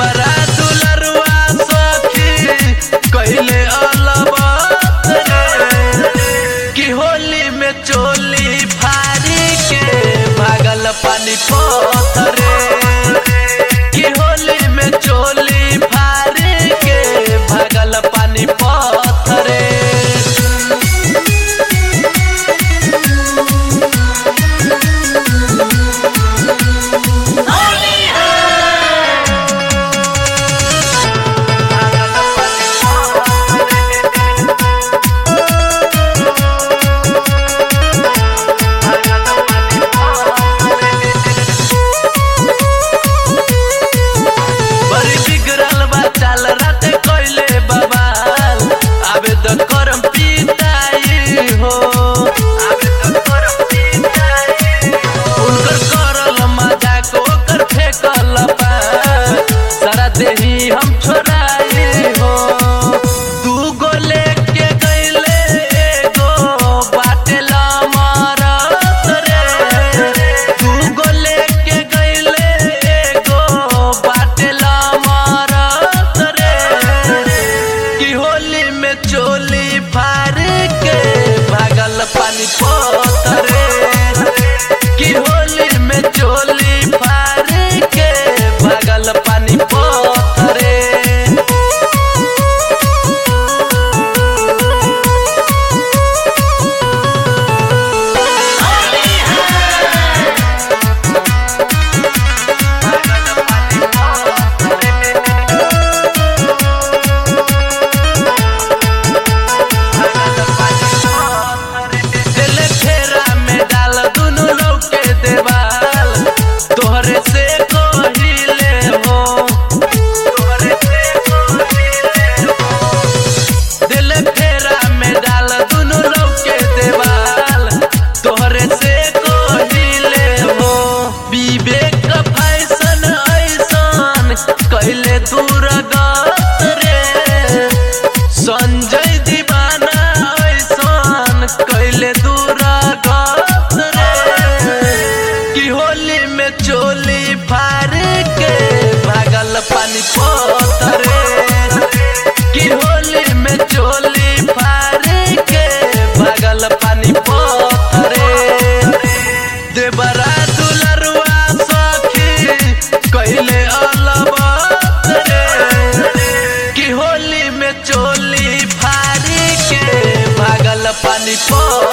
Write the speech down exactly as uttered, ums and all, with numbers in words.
देवरा दुलरुआ सखी कइले अलबत रे कि होली में चोली फारी के भागल पानी पथरे कि होली में चोली फारी के भागल पानी पथरे। देही हम छोड़ाई हो दू गो लेके गईले एगो बाटेला मारत रे दू गो लेके गईले एगो बाटेला मारत रे कि होली में चोली फार के भागल पानी पथरे कि होली में चोली फार के भागल पानी पथरे। कहले दूर गत रे संजय दीवाना ऐसान कहले दूर गत रे कि होली में चोली फार के भागल पानी पथरे कि होली में चोली फार के भागल पानी पथरे देवरा दुलरुआ सखी कहले अलबत चोली फारी के भागल पानी पो